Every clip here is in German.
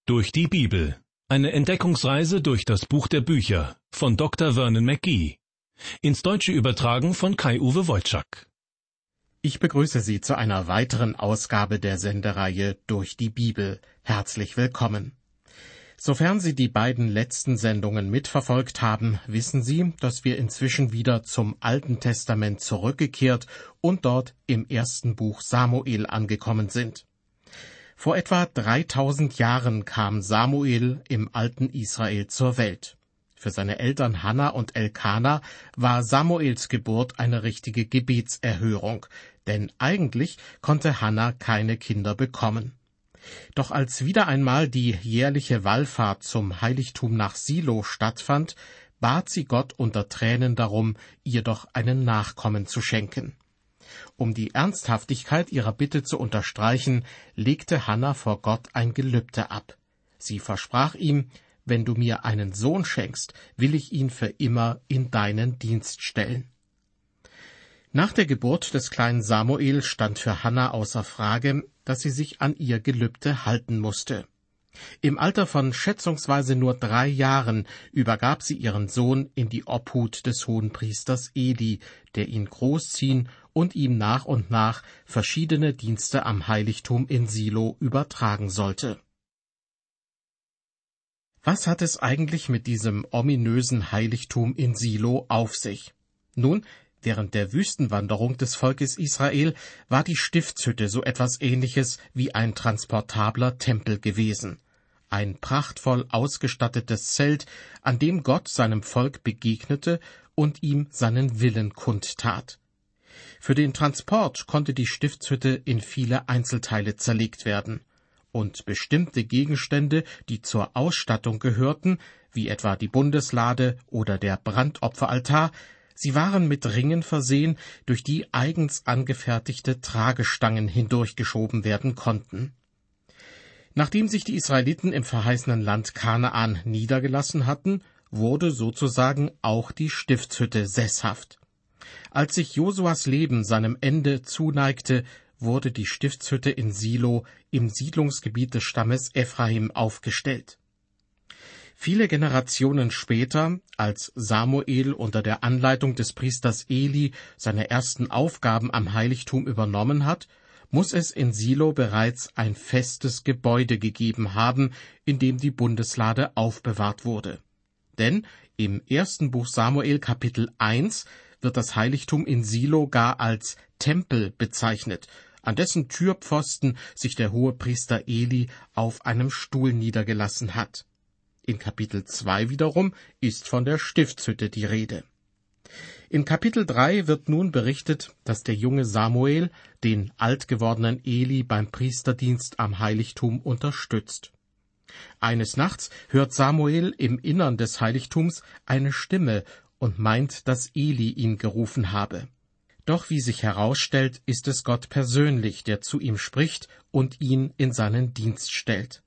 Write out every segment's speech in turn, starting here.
Durch die Bibel. Eine Entdeckungsreise durch das Buch der Bücher von Dr. Vernon McGee. Ins Deutsche übertragen von Kai-Uwe Wojczak. Ich begrüße Sie zu einer weiteren Ausgabe der Sendereihe Durch die Bibel. Herzlich willkommen. Sofern Sie die beiden letzten Sendungen mitverfolgt haben, wissen Sie, dass wir inzwischen wieder zum Alten Testament zurückgekehrt und dort im ersten Buch Samuel angekommen sind. Vor etwa 3000 Jahren kam Samuel im alten Israel zur Welt. Für seine Eltern Hannah und Elkana war Samuels Geburt eine richtige Gebetserhörung, denn eigentlich konnte Hannah keine Kinder bekommen. Doch als wieder einmal die jährliche Wallfahrt zum Heiligtum nach Silo stattfand, bat sie Gott unter Tränen darum, ihr doch einen Nachkommen zu schenken. Um die Ernsthaftigkeit ihrer Bitte zu unterstreichen, legte Hannah vor Gott ein Gelübde ab. Sie versprach ihm: Wenn du mir einen Sohn schenkst, will ich ihn für immer in deinen Dienst stellen. Nach der Geburt des kleinen Samuel stand für Hannah außer Frage, dass sie sich an ihr Gelübde halten musste. Im Alter von schätzungsweise nur 3 Jahren übergab sie ihren Sohn in die Obhut des Hohenpriesters Eli, der ihn großziehen und ihm nach und nach verschiedene Dienste am Heiligtum in Silo übertragen sollte. Was hat es eigentlich mit diesem ominösen Heiligtum in Silo auf sich? Nun, während der Wüstenwanderung des Volkes Israel war die Stiftshütte so etwas Ähnliches wie ein transportabler Tempel gewesen. Ein prachtvoll ausgestattetes Zelt, an dem Gott seinem Volk begegnete und ihm seinen Willen kundtat. Für den Transport konnte die Stiftshütte in viele Einzelteile zerlegt werden, und bestimmte Gegenstände, die zur Ausstattung gehörten, wie etwa die Bundeslade oder der Brandopferaltar, sie waren mit Ringen versehen, durch die eigens angefertigte Tragestangen hindurchgeschoben werden konnten. Nachdem sich die Israeliten im verheißenen Land Kanaan niedergelassen hatten, wurde sozusagen auch die Stiftshütte sesshaft. Als sich Josuas Leben seinem Ende zuneigte, wurde die Stiftshütte in Silo im Siedlungsgebiet des Stammes Ephraim aufgestellt. Viele Generationen später, als Samuel unter der Anleitung des Priesters Eli seine ersten Aufgaben am Heiligtum übernommen hat, muss es in Silo bereits ein festes Gebäude gegeben haben, in dem die Bundeslade aufbewahrt wurde. Denn im ersten Buch Samuel Kapitel 1 wird das Heiligtum in Silo gar als Tempel bezeichnet, an dessen Türpfosten sich der Hohepriester Eli auf einem Stuhl niedergelassen hat. In Kapitel 2 wiederum ist von der Stiftshütte die Rede. In Kapitel 3 wird nun berichtet, dass der junge Samuel den alt gewordenen Eli beim Priesterdienst am Heiligtum unterstützt. Eines Nachts hört Samuel im Innern des Heiligtums eine Stimme und meint, dass Eli ihn gerufen habe. Doch wie sich herausstellt, ist es Gott persönlich, der zu ihm spricht und ihn in seinen Dienst stellt.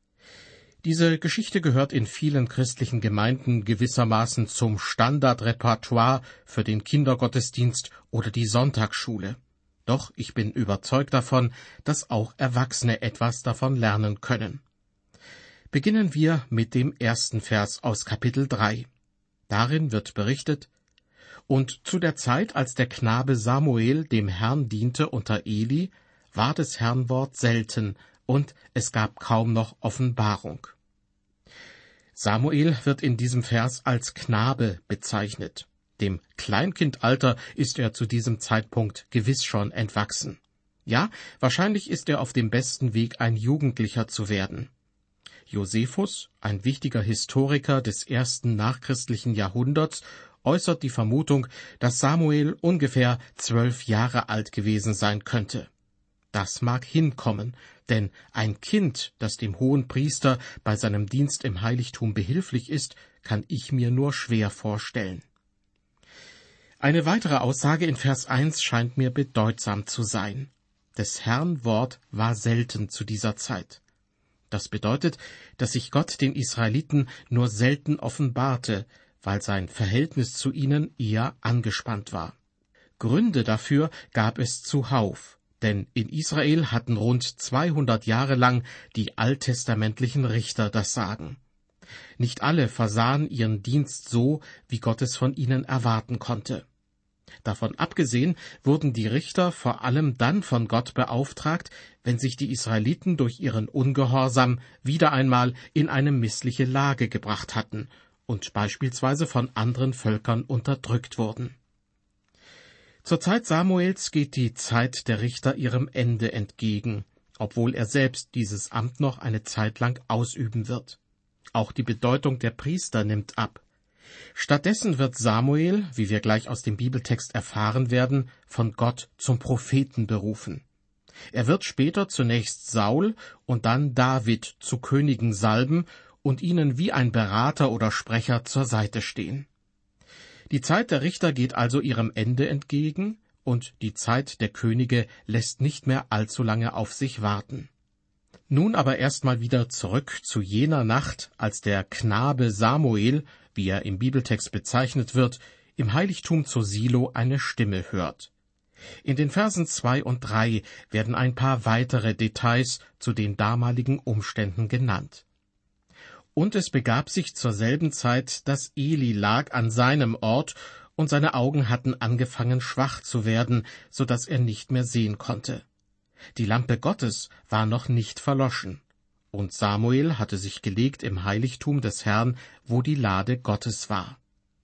Diese Geschichte gehört in vielen christlichen Gemeinden gewissermaßen zum Standardrepertoire für den Kindergottesdienst oder die Sonntagsschule. Doch ich bin überzeugt davon, dass auch Erwachsene etwas davon lernen können. Beginnen wir mit dem ersten Vers aus Kapitel 3. Darin wird berichtet: Und zu der Zeit, als der Knabe Samuel dem Herrn diente unter Eli, war des Herrn Wort selten, und es gab kaum noch Offenbarung. Samuel wird in diesem Vers als Knabe bezeichnet. Dem Kleinkindalter ist er zu diesem Zeitpunkt gewiss schon entwachsen. Ja, wahrscheinlich ist er auf dem besten Weg, ein Jugendlicher zu werden. Josephus, ein wichtiger Historiker des ersten nachchristlichen Jahrhunderts, äußert die Vermutung, dass Samuel ungefähr 12 Jahre alt gewesen sein könnte. Das mag hinkommen, denn ein Kind, das dem Hohenpriester bei seinem Dienst im Heiligtum behilflich ist, kann ich mir nur schwer vorstellen. Eine weitere Aussage in Vers 1 scheint mir bedeutsam zu sein. Des Herrn Wort war selten zu dieser Zeit. Das bedeutet, dass sich Gott den Israeliten nur selten offenbarte, weil sein Verhältnis zu ihnen eher angespannt war. Gründe dafür gab es zuhauf. denn in Israel hatten rund 200 Jahre lang die alttestamentlichen Richter das Sagen. Nicht alle versahen ihren Dienst so, wie Gott es von ihnen erwarten konnte. Davon abgesehen wurden die Richter vor allem dann von Gott beauftragt, wenn sich die Israeliten durch ihren Ungehorsam wieder einmal in eine missliche Lage gebracht hatten und beispielsweise von anderen Völkern unterdrückt wurden. Zur Zeit Samuels geht die Zeit der Richter ihrem Ende entgegen, obwohl er selbst dieses Amt noch eine Zeit lang ausüben wird. Auch die Bedeutung der Priester nimmt ab. Stattdessen wird Samuel, wie wir gleich aus dem Bibeltext erfahren werden, von Gott zum Propheten berufen. Er wird später zunächst Saul und dann David zu Königen salben und ihnen wie ein Berater oder Sprecher zur Seite stehen. Die Zeit der Richter geht also ihrem Ende entgegen, und die Zeit der Könige lässt nicht mehr allzu lange auf sich warten. Nun aber erstmal wieder zurück zu jener Nacht, als der Knabe Samuel, wie er im Bibeltext bezeichnet wird, im Heiligtum zu Silo eine Stimme hört. In den Versen 2 und 3 werden ein paar weitere Details zu den damaligen Umständen genannt. Und es begab sich zur selben Zeit, dass Eli lag an seinem Ort, und seine Augen hatten angefangen schwach zu werden, so dass er nicht mehr sehen konnte. Die Lampe Gottes war noch nicht verloschen, und Samuel hatte sich gelegt im Heiligtum des Herrn, wo die Lade Gottes war.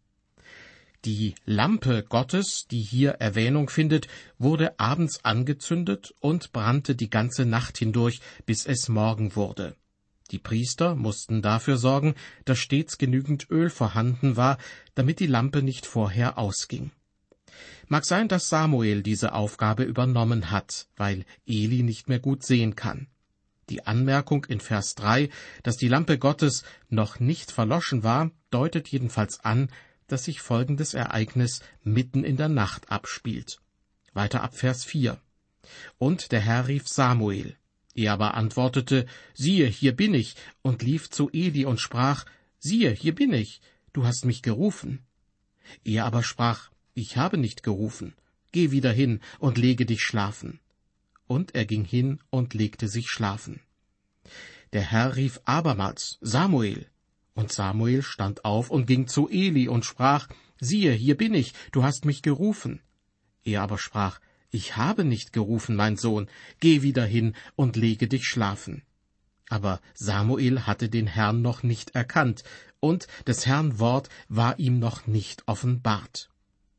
Die Lampe Gottes, die hier Erwähnung findet, wurde abends angezündet und brannte die ganze Nacht hindurch, bis es Morgen wurde. Die Priester mussten dafür sorgen, dass stets genügend Öl vorhanden war, damit die Lampe nicht vorher ausging. Mag sein, dass Samuel diese Aufgabe übernommen hat, weil Eli nicht mehr gut sehen kann. Die Anmerkung in Vers 3, dass die Lampe Gottes noch nicht verloschen war, deutet jedenfalls an, dass sich folgendes Ereignis mitten in der Nacht abspielt. Weiter ab Vers 4. Und der Herr rief Samuel. Er aber antwortete, siehe, hier bin ich, und lief zu Eli und sprach, siehe, hier bin ich, du hast mich gerufen. Er aber sprach, ich habe nicht gerufen, geh wieder hin und lege dich schlafen. Und er ging hin und legte sich schlafen. Der Herr rief abermals, Samuel. Und Samuel stand auf und ging zu Eli und sprach, siehe, hier bin ich, du hast mich gerufen. Er aber sprach, ich habe nicht gerufen, mein Sohn, geh wieder hin und lege dich schlafen. Aber Samuel hatte den Herrn noch nicht erkannt, und des Herrn Wort war ihm noch nicht offenbart.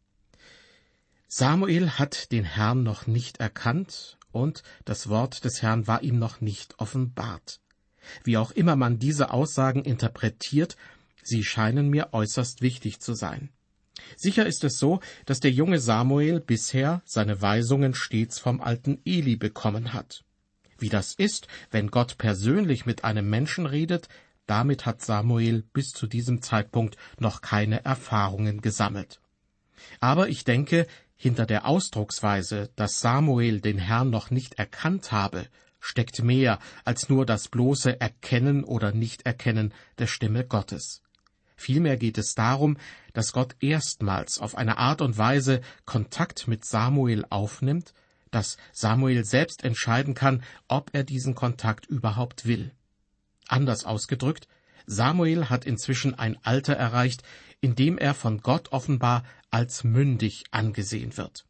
Samuel hat den Herrn noch nicht erkannt, und das Wort des Herrn war ihm noch nicht offenbart. Wie auch immer man diese Aussagen interpretiert, sie scheinen mir äußerst wichtig zu sein. Sicher ist es so, dass der junge Samuel bisher seine Weisungen stets vom alten Eli bekommen hat. Wie das ist, wenn Gott persönlich mit einem Menschen redet, damit hat Samuel bis zu diesem Zeitpunkt noch keine Erfahrungen gesammelt. Aber ich denke, hinter der Ausdrucksweise, dass Samuel den Herrn noch nicht erkannt habe, steckt mehr als nur das bloße Erkennen oder Nichterkennen der Stimme Gottes. Vielmehr geht es darum, dass Gott erstmals auf eine Art und Weise Kontakt mit Samuel aufnimmt, dass Samuel selbst entscheiden kann, ob er diesen Kontakt überhaupt will. Anders ausgedrückt, Samuel hat inzwischen ein Alter erreicht, in dem er von Gott offenbar als mündig angesehen wird.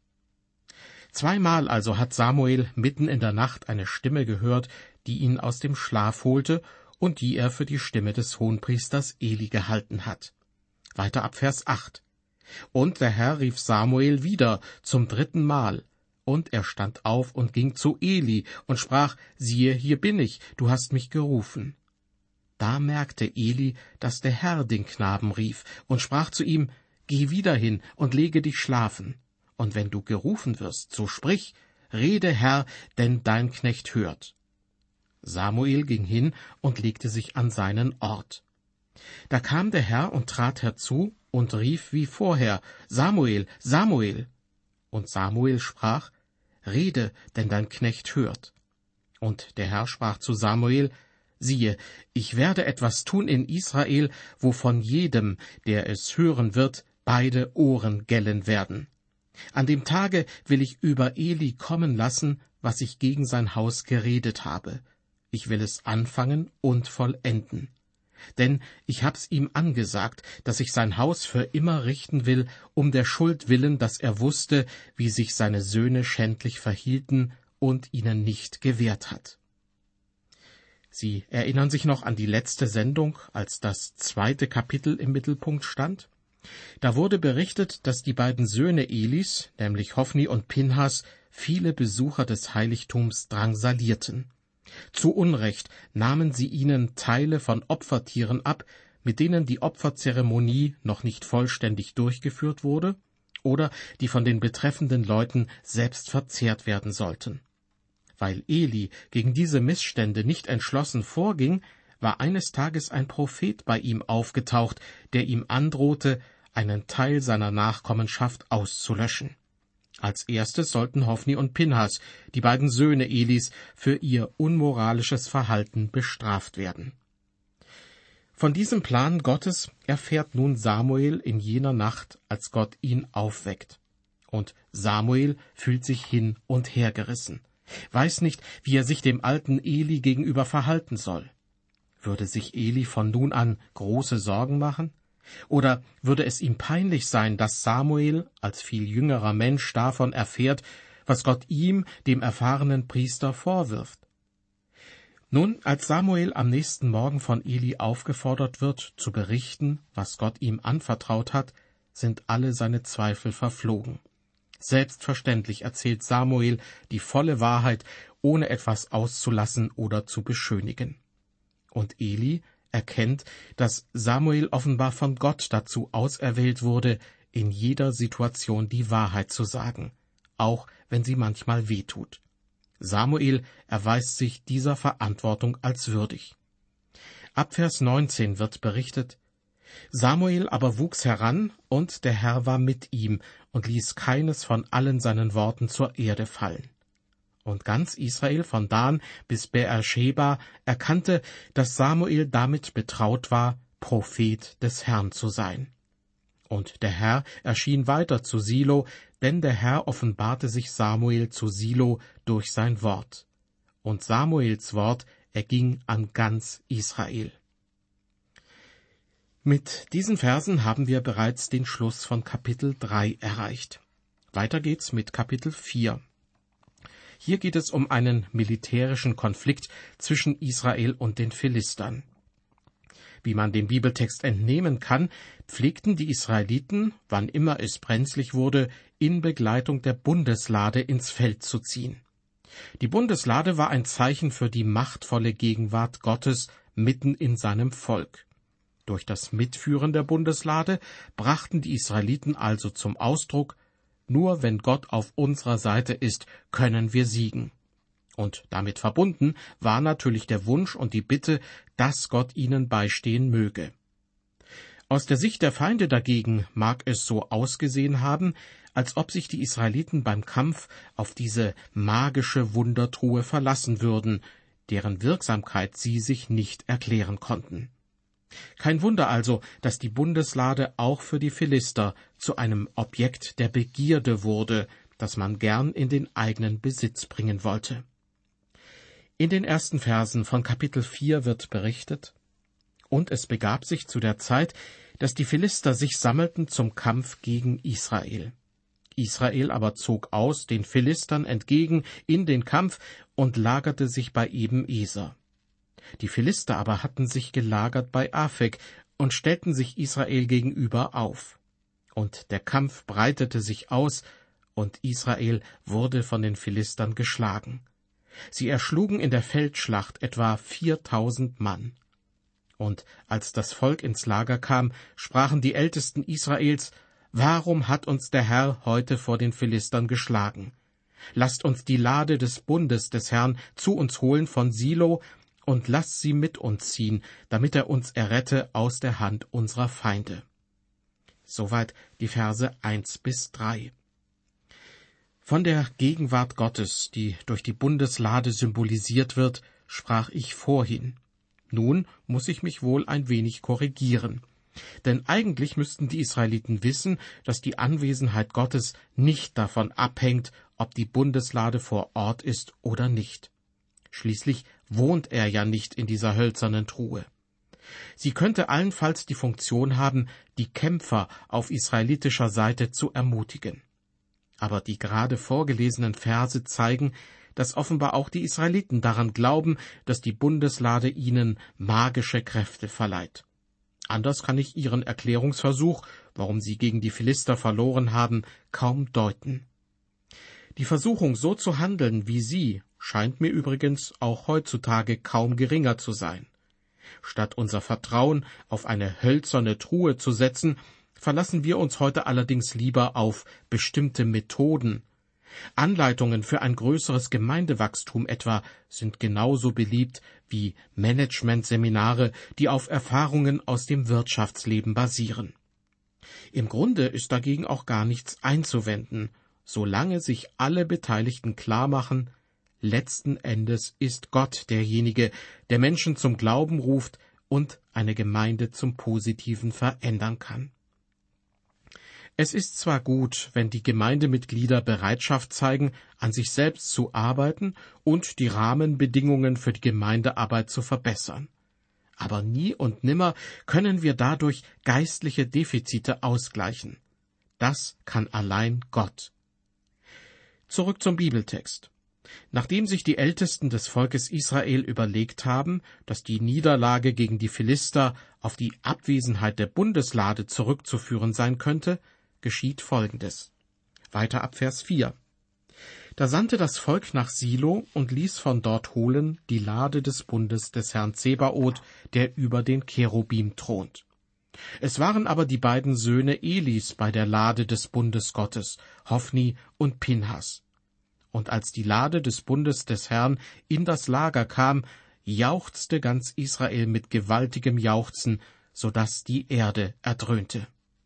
Zweimal also hat Samuel mitten in der Nacht eine Stimme gehört, die ihn aus dem Schlaf holte und die er für die Stimme des Hohenpriesters Eli gehalten hat. Weiter ab Vers 8. Und der Herr rief Samuel wieder zum 3. Mal, und er stand auf und ging zu Eli und sprach, siehe, hier bin ich, du hast mich gerufen. Da merkte Eli, dass der Herr den Knaben rief und sprach zu ihm, geh wieder hin und lege dich schlafen. Und wenn du gerufen wirst, so sprich, rede Herr, denn dein Knecht hört. Samuel ging hin und legte sich an seinen Ort. Da kam der Herr und trat herzu und rief wie vorher, Samuel, Samuel. Und Samuel sprach, rede, denn dein Knecht hört. Und der Herr sprach zu Samuel, siehe, ich werde etwas tun in Israel, wovon jedem, der es hören wird, beide Ohren gellen werden. An dem Tage will ich über Eli kommen lassen, was ich gegen sein Haus geredet habe. Ich will es anfangen und vollenden. Denn ich hab's ihm angesagt, dass ich sein Haus für immer richten will, um der Schuld willen, dass er wusste, wie sich seine Söhne schändlich verhielten und ihnen nicht gewährt hat. Sie erinnern sich noch an die letzte Sendung, als das 2. Kapitel im Mittelpunkt stand? Da wurde berichtet, dass die beiden Söhne Elis, nämlich Hophni und Pinhas, viele Besucher des Heiligtums drangsalierten. Zu Unrecht nahmen sie ihnen Teile von Opfertieren ab, mit denen die Opferzeremonie noch nicht vollständig durchgeführt wurde oder die von den betreffenden Leuten selbst verzehrt werden sollten. Weil Eli gegen diese Missstände nicht entschlossen vorging, war eines Tages ein Prophet bei ihm aufgetaucht, der ihm androhte, einen Teil seiner Nachkommenschaft auszulöschen. Als erstes sollten Hophni und Pinhas, die beiden Söhne Elis, für ihr unmoralisches Verhalten bestraft werden. Von diesem Plan Gottes erfährt nun Samuel in jener Nacht, als Gott ihn aufweckt. Und Samuel fühlt sich hin und her gerissen, weiß nicht, wie er sich dem alten Eli gegenüber verhalten soll. Würde sich Eli von nun an große Sorgen machen? Oder würde es ihm peinlich sein, dass Samuel als viel jüngerer Mensch davon erfährt, was Gott ihm, dem erfahrenen Priester, vorwirft? Nun, als Samuel am nächsten Morgen von Eli aufgefordert wird, zu berichten, was Gott ihm anvertraut hat, sind alle seine Zweifel verflogen. Selbstverständlich erzählt Samuel die volle Wahrheit, ohne etwas auszulassen oder zu beschönigen. Und Eli erkennt, dass Samuel offenbar von Gott dazu auserwählt wurde, in jeder Situation die Wahrheit zu sagen, auch wenn sie manchmal wehtut. Samuel erweist sich dieser Verantwortung als würdig. Ab Vers 19 wird berichtet: Samuel aber wuchs heran, und der Herr war mit ihm und ließ keines von allen seinen Worten zur Erde fallen. Und ganz Israel von Dan bis Beersheba erkannte, dass Samuel damit betraut war, Prophet des Herrn zu sein. Und der Herr erschien weiter zu Silo, denn der Herr offenbarte sich Samuel zu Silo durch sein Wort. Und Samuels Wort erging an ganz Israel. Mit diesen Versen haben wir bereits den Schluss von Kapitel 3 erreicht. Weiter geht's mit Kapitel 4. Hier geht es um einen militärischen Konflikt zwischen Israel und den Philistern. Wie man dem Bibeltext entnehmen kann, pflegten die Israeliten, wann immer es brenzlig wurde, in Begleitung der Bundeslade ins Feld zu ziehen. Die Bundeslade war ein Zeichen für die machtvolle Gegenwart Gottes mitten in seinem Volk. Durch das Mitführen der Bundeslade brachten die Israeliten also zum Ausdruck: Nur wenn Gott auf unserer Seite ist, können wir siegen. Und damit verbunden war natürlich der Wunsch und die Bitte, dass Gott ihnen beistehen möge. Aus der Sicht der Feinde dagegen mag es so ausgesehen haben, als ob sich die Israeliten beim Kampf auf diese magische Wundertruhe verlassen würden, deren Wirksamkeit sie sich nicht erklären konnten. Kein Wunder also, dass die Bundeslade auch für die Philister zu einem Objekt der Begierde wurde, das man gern in den eigenen Besitz bringen wollte. In den ersten Versen von Kapitel 4 wird berichtet: Und es begab sich zu der Zeit, dass die Philister sich sammelten zum Kampf gegen Israel. Israel aber zog aus den Philistern entgegen in den Kampf und lagerte sich bei Eben-Eser. Die Philister aber hatten sich gelagert bei Afek und stellten sich Israel gegenüber auf. Und der Kampf breitete sich aus, und Israel wurde von den Philistern geschlagen. Sie erschlugen in der Feldschlacht etwa 4.000 Mann. Und als das Volk ins Lager kam, sprachen die Ältesten Israels: Warum hat uns der Herr heute vor den Philistern geschlagen? Lasst uns die Lade des Bundes des Herrn zu uns holen von Silo, und lasst sie mit uns ziehen, damit er uns errette aus der Hand unserer Feinde. Soweit die Verse 1 bis 3. Von der Gegenwart Gottes, die durch die Bundeslade symbolisiert wird, sprach ich vorhin. Nun muss ich mich wohl ein wenig korrigieren. Denn eigentlich müssten die Israeliten wissen, dass die Anwesenheit Gottes nicht davon abhängt, ob die Bundeslade vor Ort ist oder nicht. Schließlich wohnt er ja nicht in dieser hölzernen Truhe. Sie könnte allenfalls die Funktion haben, die Kämpfer auf israelitischer Seite zu ermutigen. Aber die gerade vorgelesenen Verse zeigen, dass offenbar auch die Israeliten daran glauben, dass die Bundeslade ihnen magische Kräfte verleiht. Anders kann ich ihren Erklärungsversuch, warum sie gegen die Philister verloren haben, kaum deuten. Die Versuchung, so zu handeln wie sie, scheint mir übrigens auch heutzutage kaum geringer zu sein. Statt unser Vertrauen auf eine hölzerne Truhe zu setzen, verlassen wir uns heute allerdings lieber auf bestimmte Methoden. Anleitungen für ein größeres Gemeindewachstum etwa sind genauso beliebt wie Managementseminare, die auf Erfahrungen aus dem Wirtschaftsleben basieren. Im Grunde ist dagegen auch gar nichts einzuwenden, solange sich alle Beteiligten klarmachen, letzten Endes ist Gott derjenige, der Menschen zum Glauben ruft und eine Gemeinde zum Positiven verändern kann. Es ist zwar gut, wenn die Gemeindemitglieder Bereitschaft zeigen, an sich selbst zu arbeiten und die Rahmenbedingungen für die Gemeindearbeit zu verbessern. Aber nie und nimmer können wir dadurch geistliche Defizite ausgleichen. Das kann allein Gott. Zurück zum Bibeltext. Nachdem sich die Ältesten des Volkes Israel überlegt haben, dass die Niederlage gegen die Philister auf die Abwesenheit der Bundeslade zurückzuführen sein könnte, geschieht Folgendes. Weiter ab Vers 4. Da sandte das Volk nach Silo und ließ von dort holen die Lade des Bundes des Herrn Zebaoth, der über den Cherubim thront. Es waren aber die beiden Söhne Elis bei der Lade des Bundes Gottes, Hophni und Pinhas. Und als die Lade des Bundes des Herrn in das Lager kam, jauchzte ganz Israel mit gewaltigem Jauchzen, so daß die Erde erdröhnte.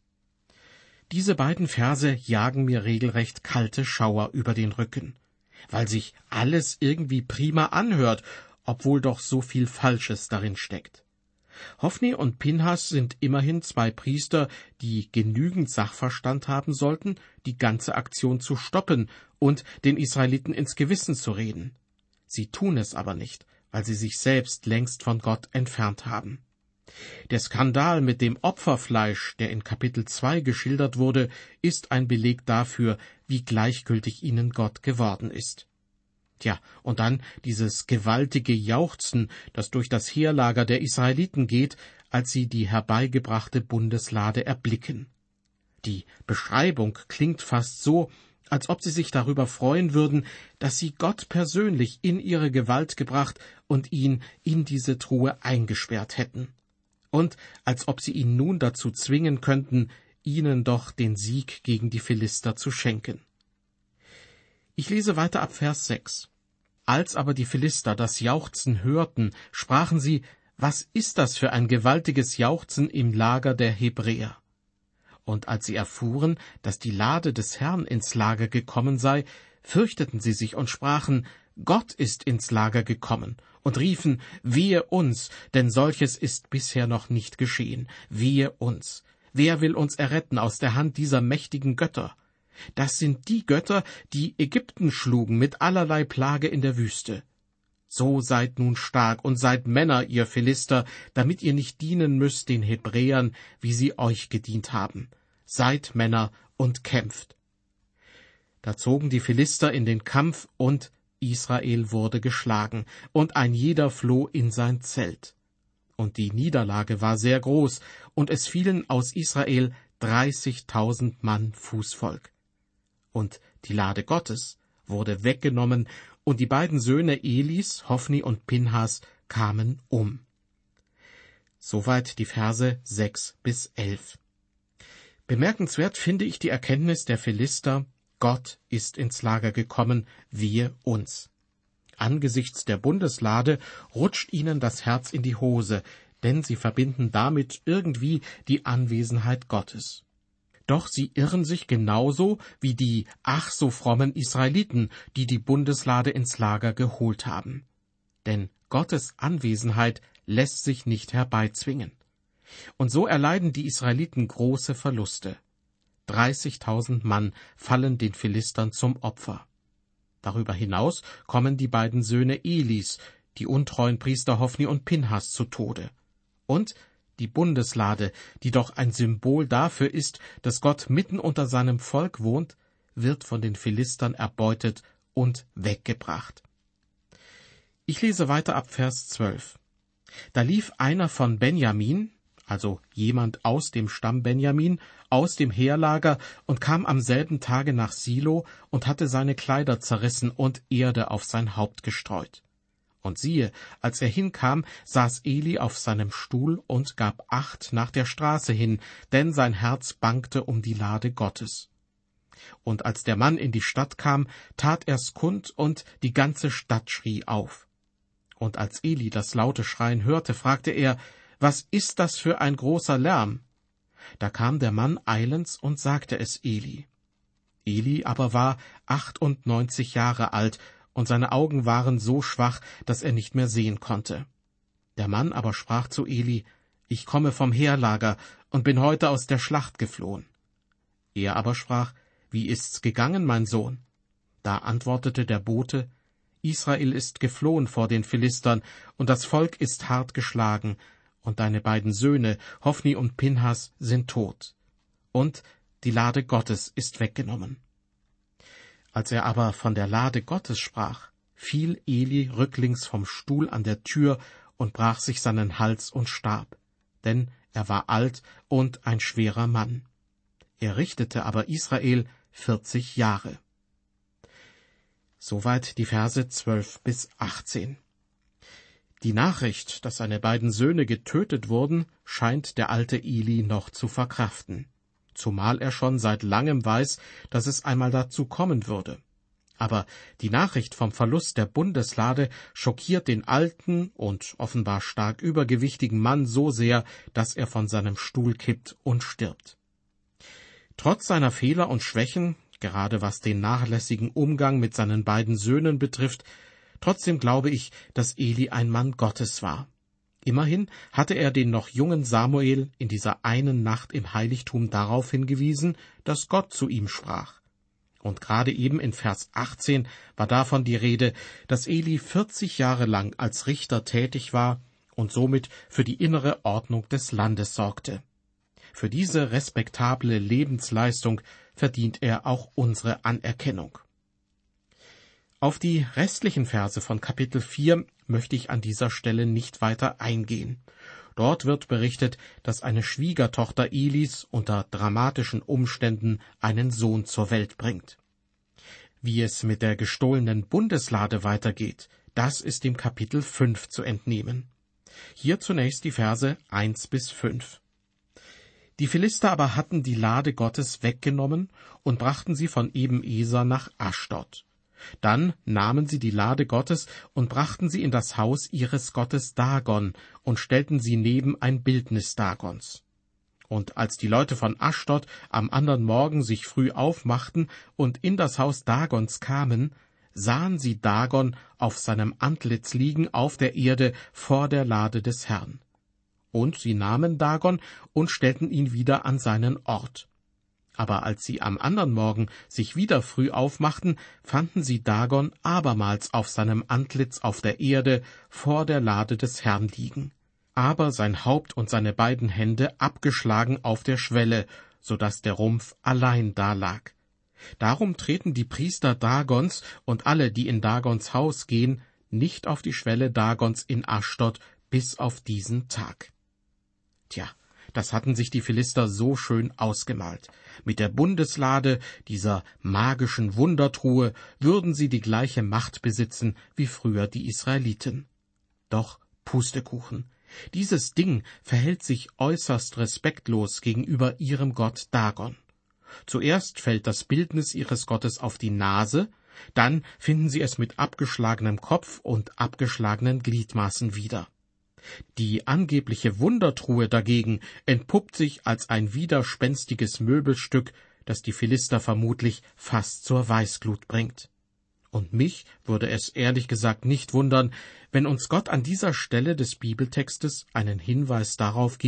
Diese beiden Verse jagen mir regelrecht kalte Schauer über den Rücken, weil sich alles irgendwie prima anhört, obwohl doch so viel Falsches darin steckt. Hophni und Pinhas sind immerhin zwei Priester, die genügend Sachverstand haben sollten, die ganze Aktion zu stoppen und den Israeliten ins Gewissen zu reden. Sie tun es aber nicht, weil sie sich selbst längst von Gott entfernt haben. Der Skandal mit dem Opferfleisch, der in Kapitel 2 geschildert wurde, ist ein Beleg dafür, wie gleichgültig ihnen Gott geworden ist. Tja, und dann dieses gewaltige Jauchzen, das durch das Heerlager der Israeliten geht, als sie die herbeigebrachte Bundeslade erblicken. Die Beschreibung klingt fast so, als ob sie sich darüber freuen würden, dass sie Gott persönlich in ihre Gewalt gebracht und ihn in diese Truhe eingesperrt hätten. Und als ob sie ihn nun dazu zwingen könnten, ihnen doch den Sieg gegen die Philister zu schenken. Ich lese weiter ab Vers 6. Als aber die Philister das Jauchzen hörten, sprachen sie, was ist das für ein gewaltiges Jauchzen im Lager der Hebräer? Und als sie erfuhren, dass die Lade des Herrn ins Lager gekommen sei, fürchteten sie sich und sprachen, Gott ist ins Lager gekommen, und riefen, wehe uns, denn solches ist bisher noch nicht geschehen, wehe uns. Wer will uns erretten aus der Hand dieser mächtigen Götter? Das sind die Götter, die Ägypten schlugen mit allerlei Plage in der Wüste. So seid nun stark und seid Männer, ihr Philister, damit ihr nicht dienen müsst den Hebräern, wie sie euch gedient haben. Seid Männer und kämpft. Da zogen die Philister in den Kampf, und Israel wurde geschlagen, und ein jeder floh in sein Zelt. Und die Niederlage war sehr groß, und es fielen aus Israel 30.000 Mann Fußvolk. Und die Lade Gottes wurde weggenommen, und die beiden Söhne Elis, Hophni und Pinhas, kamen um. Soweit die Verse 6 bis 11. Bemerkenswert finde ich die Erkenntnis der Philister, Gott ist ins Lager gekommen, wehe uns. Angesichts der Bundeslade rutscht ihnen das Herz in die Hose, denn sie verbinden damit irgendwie die Anwesenheit Gottes. Doch sie irren sich genauso wie die ach so frommen Israeliten, die die Bundeslade ins Lager geholt haben. Denn Gottes Anwesenheit lässt sich nicht herbeizwingen. Und so erleiden die Israeliten große Verluste. 30.000 Mann fallen den Philistern zum Opfer. Darüber hinaus kommen die beiden Söhne Elis, die untreuen Priester Hofni und Pinhas, zu Tode. Und die Bundeslade, die doch ein Symbol dafür ist, dass Gott mitten unter seinem Volk wohnt, wird von den Philistern erbeutet und weggebracht. Ich lese weiter ab Vers 12. Da lief einer von Benjamin, also jemand aus dem Stamm Benjamin, aus dem Heerlager und kam am selben Tage nach Silo und hatte seine Kleider zerrissen und Erde auf sein Haupt gestreut. Und siehe, als er hinkam, saß Eli auf seinem Stuhl und gab Acht nach der Straße hin, denn sein Herz bangte um die Lade Gottes. Und als der Mann in die Stadt kam, tat er's kund, und die ganze Stadt schrie auf. Und als Eli das laute Schreien hörte, fragte er, »Was ist das für ein großer Lärm?« Da kam der Mann eilends und sagte es Eli. Eli aber war 98 Jahre alt, und seine Augen waren so schwach, dass er nicht mehr sehen konnte. Der Mann aber sprach zu Eli, »Ich komme vom Heerlager und bin heute aus der Schlacht geflohen.« Er aber sprach, »Wie ist's gegangen, mein Sohn?« Da antwortete der Bote, »Israel ist geflohen vor den Philistern, und das Volk ist hart geschlagen, und deine beiden Söhne, Hofni und Pinhas, sind tot. Und die Lade Gottes ist weggenommen.« Als er aber von der Lade Gottes sprach, fiel Eli rücklings vom Stuhl an der Tür und brach sich seinen Hals und starb, denn er war alt und ein schwerer Mann. Er richtete aber Israel 40 Jahre. Soweit die Verse 12 bis 18. Die Nachricht, dass seine beiden Söhne getötet wurden, scheint der alte Eli noch zu verkraften, zumal er schon seit langem weiß, dass es einmal dazu kommen würde. Aber die Nachricht vom Verlust der Bundeslade schockiert den alten und offenbar stark übergewichtigen Mann so sehr, dass er von seinem Stuhl kippt und stirbt. Trotz seiner Fehler und Schwächen, gerade was den nachlässigen Umgang mit seinen beiden Söhnen betrifft, trotzdem glaube ich, dass Eli ein Mann Gottes war. Immerhin hatte er den noch jungen Samuel in dieser einen Nacht im Heiligtum darauf hingewiesen, dass Gott zu ihm sprach. Und gerade eben in Vers 18 war davon die Rede, dass Eli 40 Jahre lang als Richter tätig war und somit für die innere Ordnung des Landes sorgte. Für diese respektable Lebensleistung verdient er auch unsere Anerkennung. Auf die restlichen Verse von Kapitel 4 möchte ich an dieser Stelle nicht weiter eingehen. Dort wird berichtet, dass eine Schwiegertochter Elis unter dramatischen Umständen einen Sohn zur Welt bringt. Wie es mit der gestohlenen Bundeslade weitergeht, das ist dem Kapitel 5 zu entnehmen. Hier zunächst die Verse 1 bis 5. Die Philister aber hatten die Lade Gottes weggenommen und brachten sie von Eben-Eser nach Aschdod. Dann nahmen sie die Lade Gottes und brachten sie in das Haus ihres Gottes Dagon und stellten sie neben ein Bildnis Dagons. Und als die Leute von Aschdod am anderen Morgen sich früh aufmachten und in das Haus Dagons kamen, sahen sie Dagon auf seinem Antlitz liegen auf der Erde vor der Lade des Herrn. Und sie nahmen Dagon und stellten ihn wieder an seinen Ort. Aber als sie am anderen Morgen sich wieder früh aufmachten, fanden sie Dagon abermals auf seinem Antlitz auf der Erde vor der Lade des Herrn liegen, aber sein Haupt und seine beiden Hände abgeschlagen auf der Schwelle, so daß der Rumpf allein dalag. Darum treten die Priester Dagons und alle, die in Dagons Haus gehen, nicht auf die Schwelle Dagons in Aschdod bis auf diesen Tag. Tja, das hatten sich die Philister so schön ausgemalt. Mit der Bundeslade, dieser magischen Wundertruhe, würden sie die gleiche Macht besitzen wie früher die Israeliten. Doch Pustekuchen. Dieses Ding verhält sich äußerst respektlos gegenüber ihrem Gott Dagon. Zuerst fällt das Bildnis ihres Gottes auf die Nase, dann finden sie es mit abgeschlagenem Kopf und abgeschlagenen Gliedmaßen wieder. Die angebliche Wundertruhe dagegen entpuppt sich als ein widerspenstiges Möbelstück, das die Philister vermutlich fast zur Weißglut bringt. Und mich würde es ehrlich gesagt nicht wundern, wenn uns Gott an dieser Stelle des Bibeltextes einen Hinweis darauf gibt,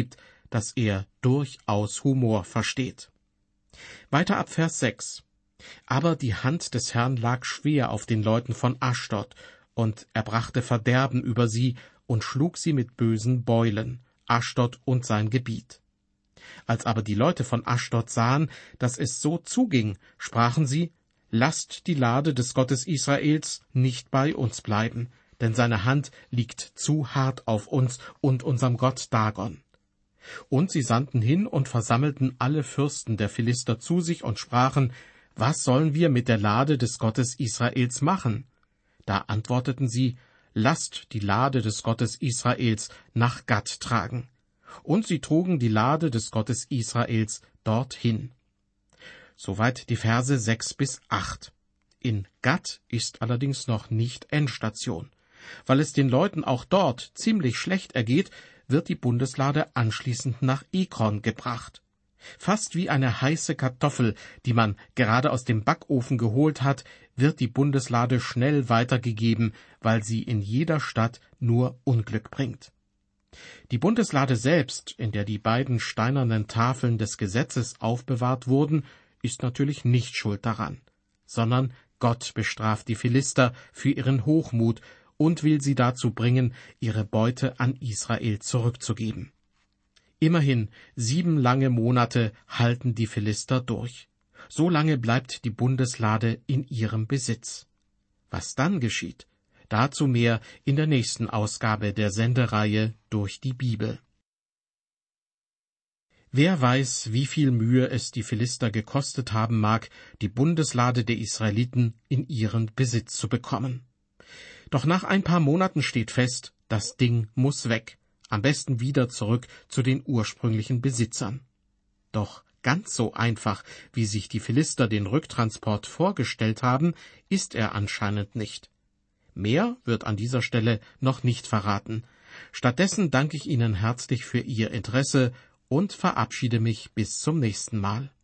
dass er durchaus Humor versteht. Weiter ab Vers 6. Aber die Hand des Herrn lag schwer auf den Leuten von Aschdod, und er brachte Verderben über sie und schlug sie mit bösen Beulen, Aschdod und sein Gebiet. Als aber die Leute von Aschdod sahen, dass es so zuging, sprachen sie: Lasst die Lade des Gottes Israels nicht bei uns bleiben, denn seine Hand liegt zu hart auf uns und unserem Gott Dagon. Und sie sandten hin und versammelten alle Fürsten der Philister zu sich und sprachen: Was sollen wir mit der Lade des Gottes Israels machen? Da antworteten sie: Lasst die Lade des Gottes Israels nach Gat tragen. Und sie trugen die Lade des Gottes Israels dorthin. Soweit die Verse 6 bis 8. In Gat ist allerdings noch nicht Endstation. Weil es den Leuten auch dort ziemlich schlecht ergeht, wird die Bundeslade anschließend nach Ekron gebracht. Fast wie eine heiße Kartoffel, die man gerade aus dem Backofen geholt hat, wird die Bundeslade schnell weitergegeben, weil sie in jeder Stadt nur Unglück bringt. Die Bundeslade selbst, in der die beiden steinernen Tafeln des Gesetzes aufbewahrt wurden, ist natürlich nicht schuld daran, sondern Gott bestraft die Philister für ihren Hochmut und will sie dazu bringen, ihre Beute an Israel zurückzugeben. Immerhin 7 lange Monate halten die Philister durch. So lange bleibt die Bundeslade in ihrem Besitz. Was dann geschieht, dazu mehr in der nächsten Ausgabe der Sendereihe Durch die Bibel. Wer weiß, wie viel Mühe es die Philister gekostet haben mag, die Bundeslade der Israeliten in ihren Besitz zu bekommen. Doch nach ein paar Monaten steht fest, das Ding muss weg, am besten wieder zurück zu den ursprünglichen Besitzern. Doch ganz so einfach, wie sich die Philister den Rücktransport vorgestellt haben, ist er anscheinend nicht. Mehr wird an dieser Stelle noch nicht verraten. Stattdessen danke ich Ihnen herzlich für Ihr Interesse und verabschiede mich bis zum nächsten Mal.